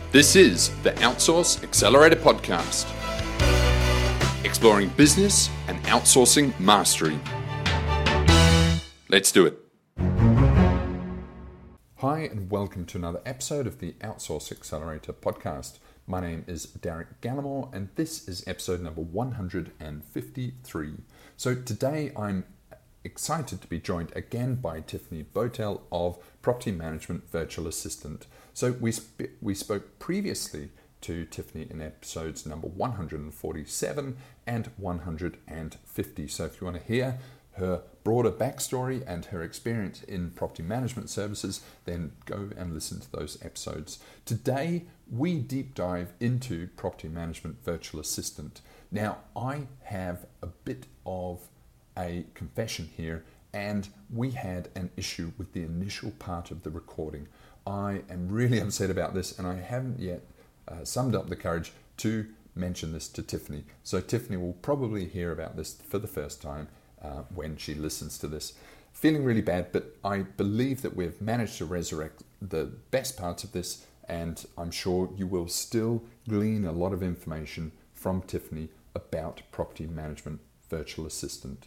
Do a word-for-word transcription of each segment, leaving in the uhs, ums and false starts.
This is the Outsource Accelerator Podcast, exploring business and outsourcing mastery. Let's do it. Hi, and welcome to another episode of the Outsource Accelerator Podcast. My name is Derek Gallimore, and this is episode number one hundred fifty-three. So today I'm excited to be joined again by Tiffany Botel of Property Management Virtual Assistant. So we sp- we spoke previously to Tiffany in episodes number one hundred forty-seven and one hundred fifty. So if you want to hear her broader backstory and her experience in property management services, then go and listen to those episodes. Today, we deep dive into Property Management Virtual Assistant. Now, I have a bit of a confession here, and we had an issue with the initial part of the recording. I am really upset about this, and I haven't yet uh, summed up the courage to mention this to Tiffany. So Tiffany will probably hear about this for the first time uh, when she listens to this. Feeling really bad, but I believe that we've managed to resurrect the best parts of this, and I'm sure you will still glean a lot of information from Tiffany about Property Management Virtual Assistant.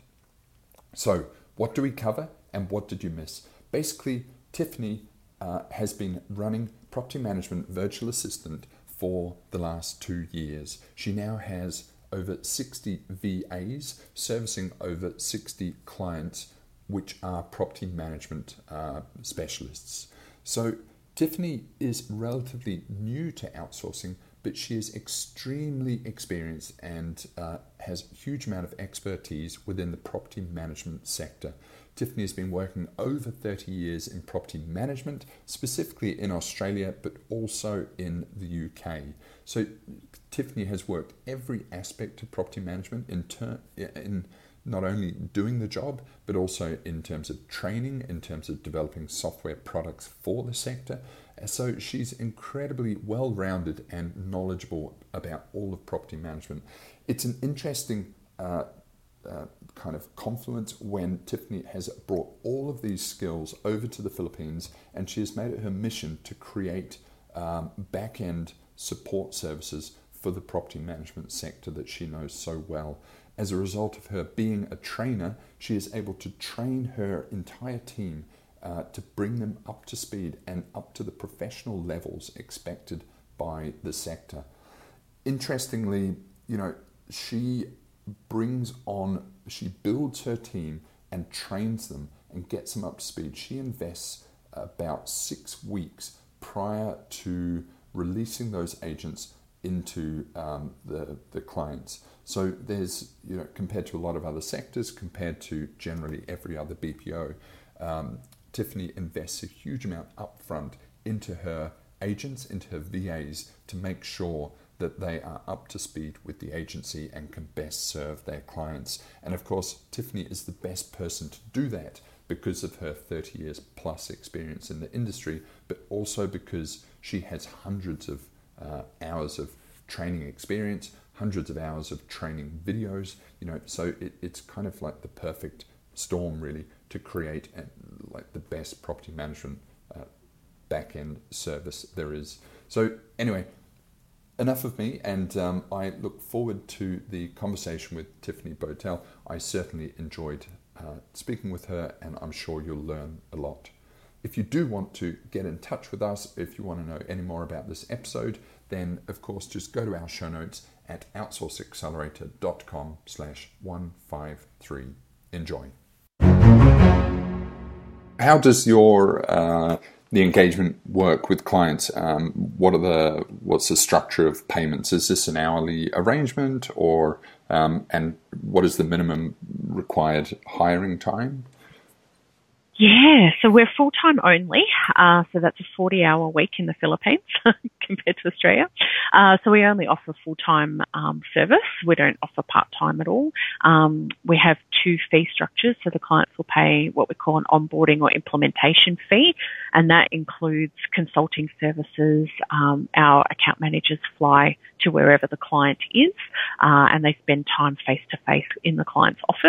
So, what do we cover and what did you miss? Basically, Tiffany uh, has been running Property Management Virtual Assistant for the last two years. She now has over sixty V As servicing over sixty clients, which are property management uh, specialists. So, Tiffany is relatively new to outsourcing, but she is extremely experienced and uh, has a huge amount of expertise within the property management sector. Tiffany has been working over thirty years in property management, specifically in Australia, but also in the U K. So Tiffany has worked every aspect of property management in, ter- in not only doing the job, but also in terms of training, in terms of developing software products for the sector. So she's incredibly well-rounded and knowledgeable about all of property management. It's an interesting uh, uh, kind of confluence when Tiffany has brought all of these skills over to the Philippines, and she has made it her mission to create um, back-end support services for the property management sector that she knows so well. As a result of her being a trainer, she is able to train her entire team uh, to bring them up to speed and up to the professional levels expected by the sector. Interestingly, you know, she brings on, she builds her team and trains them and gets them up to speed. She invests about six weeks prior to releasing those agents into um, the, the clients. So there's, you know, compared to a lot of other sectors, compared to generally every other B P O, um, Tiffany invests a huge amount upfront into her agents, into her V As, to make sure that they are up to speed with the agency and can best serve their clients. And of course, Tiffany is the best person to do that because of her thirty years plus experience in the industry, but also because she has hundreds of uh, hours of training experience, hundreds of hours of training videos, you know, so it, it's kind of like the perfect storm really to create a, like the best property management uh, back-end service there is. So anyway, enough of me, and um, I look forward to the conversation with Tiffany Botel. I certainly enjoyed uh, speaking with her, and I'm sure you'll learn a lot. If you do want to get in touch with us, if you want to know any more about this episode, then of course just go to our show notes at outsourceaccelerator.com slash 153. Enjoy. How does your uh, the engagement work with clients? Um, what are the what's the structure of payments? Is this an hourly arrangement, or um, and what is the minimum required hiring time? Yeah, so we're full-time only, uh, so that's a forty-hour week in the Philippines compared to Australia. Uh, so we only offer full-time um, service. We don't offer part-time at all. Um, we have two fee structures, so the clients will pay what we call an onboarding or implementation fee, and that includes consulting services. Um, our account managers fly to wherever the client is, uh, and they spend time face-to-face in the client's office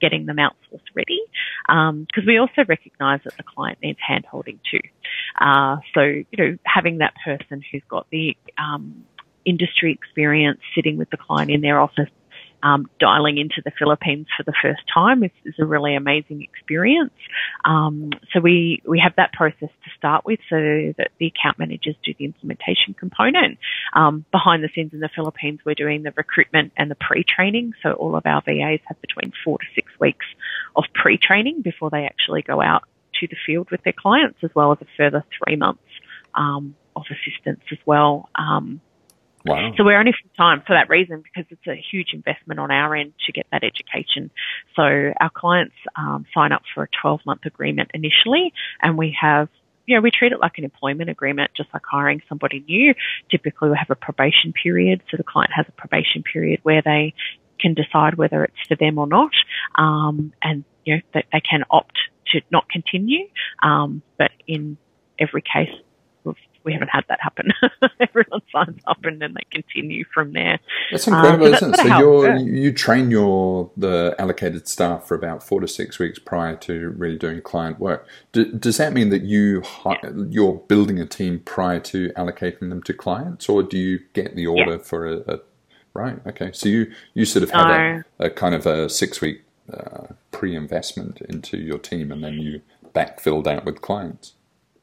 getting them outsourced ready, because um, we also recognise that the client needs hand-holding too. Uh, so, you know, having that person who's got the um, industry experience sitting with the client in their office, Um, dialing into the Philippines for the first time is, is a really amazing experience. Um, so we, we have that process to start with so that the account managers do the implementation component. Um, behind the scenes in the Philippines, we're doing the recruitment and the pre-training. So all of our V As have between four to six weeks of pre-training before they actually go out to the field with their clients, as well as a further three months um, of assistance as well. Um, Wow. So we're only full-time for that reason, because it's a huge investment on our end to get that education. So our clients um, sign up for a twelve-month agreement initially, and we have, you know, we treat it like an employment agreement, just like hiring somebody new. Typically we have a probation period, so the client has a probation period where they can decide whether it's for them or not, um, and, you know, they, they can opt to not continue, um, but in every case, we haven't had that happen. Everyone signs up and then they continue from there. That's incredible, um, so isn't it? So you're, you train your the allocated staff for about four to six weeks prior to really doing client work. D- does that mean that you you're building a team prior to allocating them to clients, or do you get the order yeah. for a, a right? Okay, so you you sort of have no. a, a kind of a six week uh, pre-investment into your team, and then you backfilled out with clients.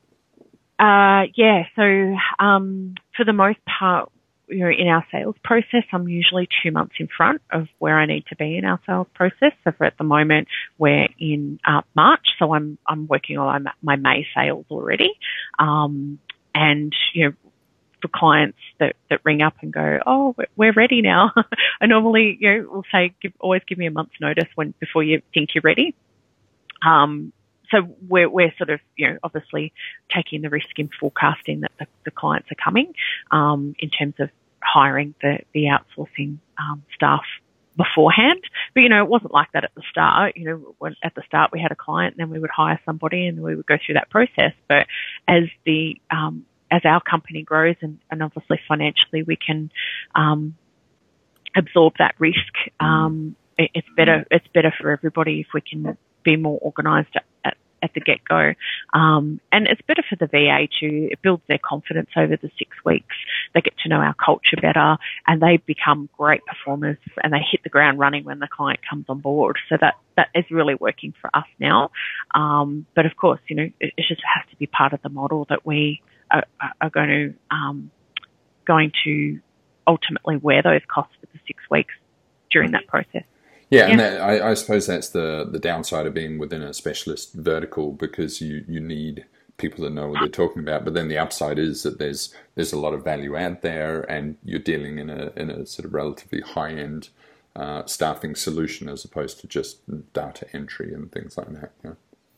Uh, yeah, so um, for the most part, you know, in our sales process, I'm usually two months in front of where I need to be in our sales process. So for at the moment, we're in uh, March, so I'm I'm working on my May sales already. Um, and, you know, for clients that, that ring up and go, oh, we're ready now, I normally, you know, will say, give, always give me a month's notice when before you think you're ready. Um So we're, we're sort of, you know, obviously taking the risk in forecasting that the, the clients are coming um, in terms of hiring the, the outsourcing um, staff beforehand. But, you know, it wasn't like that at the start. You know, when, at the start we had a client and then we would hire somebody and we would go through that process. But as the um, as our company grows and, and obviously financially we can um, absorb that risk, um, it, it's better it's better for everybody if we can be more organised at, at the get-go. Um, and it's better for the V A too. It builds their confidence over the six weeks. They get to know our culture better and they become great performers and they hit the ground running when the client comes on board. So that, that is really working for us now. Um, but of course, you know, it, it just has to be part of the model that we are, are going to, um, going to ultimately wear those costs for the six weeks during that process. Yeah, yeah. and that, I, I suppose that's the, the downside of being within a specialist vertical, because you, you need people that know what they're talking about. But then the upside is that there's there's a lot of value add there, and you're dealing in a in a sort of relatively high end uh, staffing solution as opposed to just data entry and things like that. Yeah,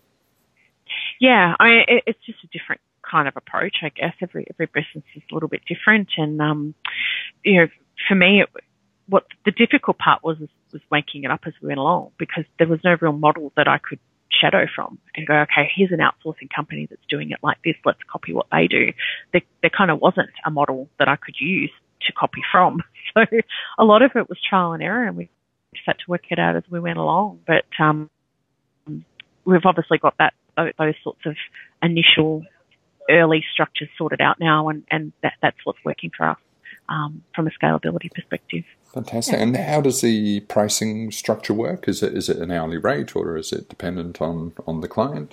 yeah I, it's just a different kind of approach, I guess. Every every business is a little bit different, and um, you know, for me, it, what the difficult part was was making it up as we went along, because there was no real model that I could shadow from and go, okay, here's an outsourcing company that's doing it like this, let's copy what they do. There, there kind of wasn't a model that I could use to copy from. So a lot of it was trial and error, and we just had to work it out as we went along. But um, we've obviously got that those sorts of initial early structures sorted out now, and, and that, that's what's working for us um, from a scalability perspective. Fantastic. Yeah. And how does the pricing structure work? Is it is it an hourly rate, or is it dependent on, on the client?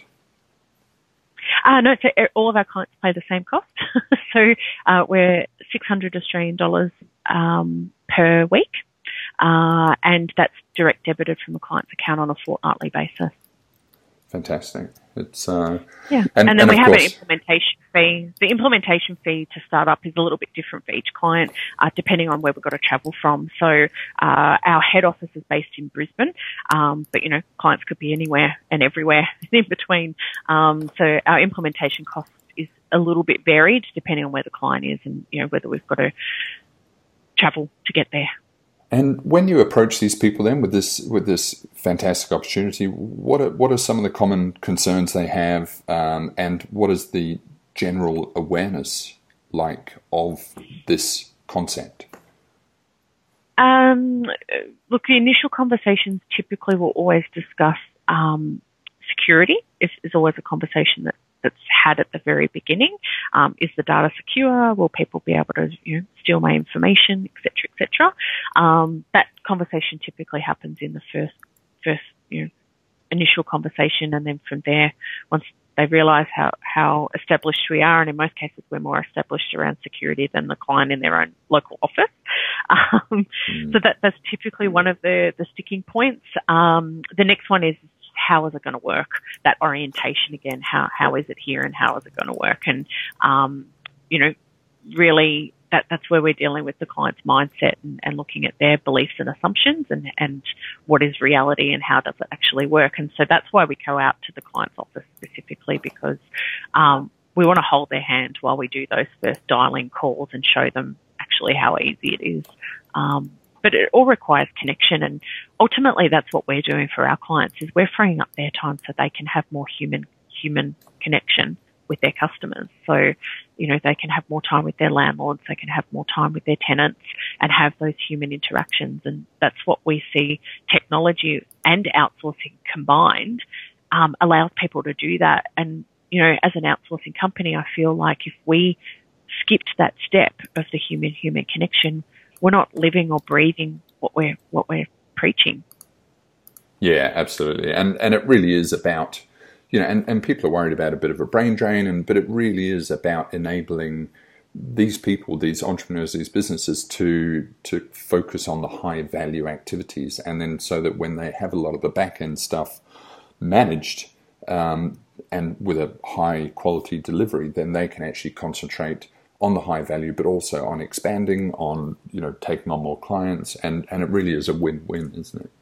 Uh, no, so all of our clients pay the same cost. so uh, we're six hundred Australian dollars um, per week, uh, and that's direct debited from a client's account on a fortnightly basis. Fantastic. It's uh, yeah, and, and then and we have course, an implementation fee. The implementation fee to start up is a little bit different for each client, uh, depending on where we've got to travel from. So uh, our head office is based in Brisbane, um, but you know, clients could be anywhere and everywhere in between. Um, so our implementation cost is a little bit varied depending on where the client is, and you know, whether we've got to travel to get there. And when you approach these people then with this with this fantastic opportunity, what are, what are some of the common concerns they have, um, and what is the general awareness like of this concept? Um, look, the initial conversations typically will always discuss um, security. Is, is always a conversation that, that's had at the very beginning. Um, is the data secure? Will people be able to you know, steal my information, et cetera, et cetera? Um, that conversation typically happens in the first first you know, initial conversation, and then from there, once they realise how, how established we are, and in most cases we're more established around security than the client in their own local office. Um, mm. So that, that's typically one of the, the sticking points. Um, the next one is how is it going to work? That orientation again, how how is it here and how is it going to work? And, um, you know, really that, that's where we're dealing with the client's mindset and, and looking at their beliefs and assumptions and, and what is reality and how does it actually work. And so that's why we go out to the client's office specifically, because um, we want to hold their hand while we do those first dialing calls and show them actually how easy it is. Um, but it all requires connection, and ultimately that's what we're doing for our clients is we're freeing up their time so they can have more human human connection with their customers. So, you know, they can have more time with their landlords, they can have more time with their tenants and have those human interactions. And that's what we see technology and outsourcing combined um, allows people to do that. And, you know, as an outsourcing company, I feel like if we skipped that step of the human-human connection, we're not living or breathing what we're what we're preaching. Yeah, absolutely. And and it really is about, you know, and, and people are worried about a bit of a brain drain, and but it really is about enabling these people, these entrepreneurs, these businesses to to focus on the high value activities, and then so that when they have a lot of the back end stuff managed um, and with a high quality delivery, then they can actually concentrate on the high value, but also on expanding, on, you know, taking on more clients, and, and it really is a win-win, isn't it?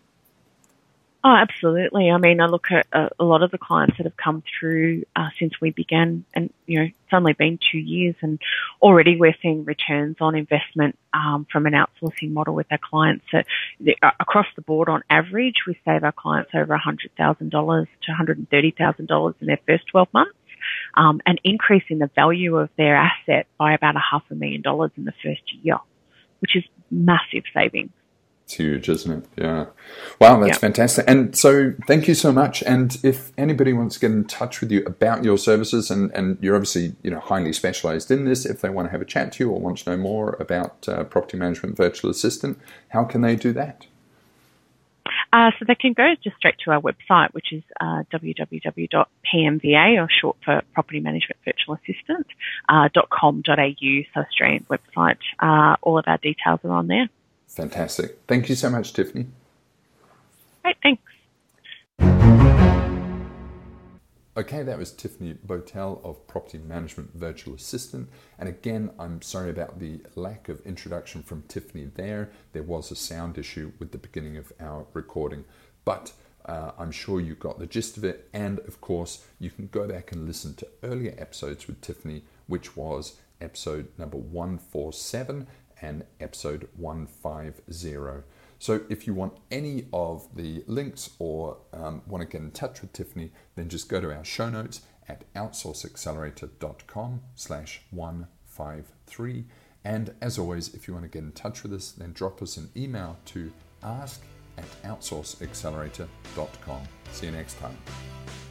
Oh, absolutely. I mean, I look at a, a lot of the clients that have come through uh, since we began, and, you know, it's only been two years, and already we're seeing returns on investment um, from an outsourcing model with our clients. So the, uh, across the board, on average, we save our clients over one hundred thousand dollars to one hundred thirty thousand dollars in their first twelve months. Um, and increasing the value of their asset by about a half a million dollars in the first year, which is massive savings. It's huge, isn't it? Yeah. Wow, that's yeah. fantastic. And so thank you so much. And if anybody wants to get in touch with you about your services, and, and you're obviously, you know, highly specialized in this, if they want to have a chat to you or want to know more about uh, Property Management Virtual Assistant, how can they do that? Uh, so they can go just straight to our website, which is uh, w w w dot p m v a, or short for Property Management Virtual Assistant, uh, .com.au, so Australian website. Uh, all of our details are on there. Fantastic. Thank you so much, Tiffany. Great, thanks. Okay, that was Tiffany Botel of Property Management Virtual Assistant. And again, I'm sorry about the lack of introduction from Tiffany there. There was a sound issue with the beginning of our recording, but uh, I'm sure you got the gist of it. And of course, you can go back and listen to earlier episodes with Tiffany, which was episode number one forty-seven and episode one fifty. So if you want any of the links or um, want to get in touch with Tiffany, then just go to our show notes at outsourceaccelerator.com slash 153. And as always, if you want to get in touch with us, then drop us an email to ask at outsourceaccelerator dot com. See you next time.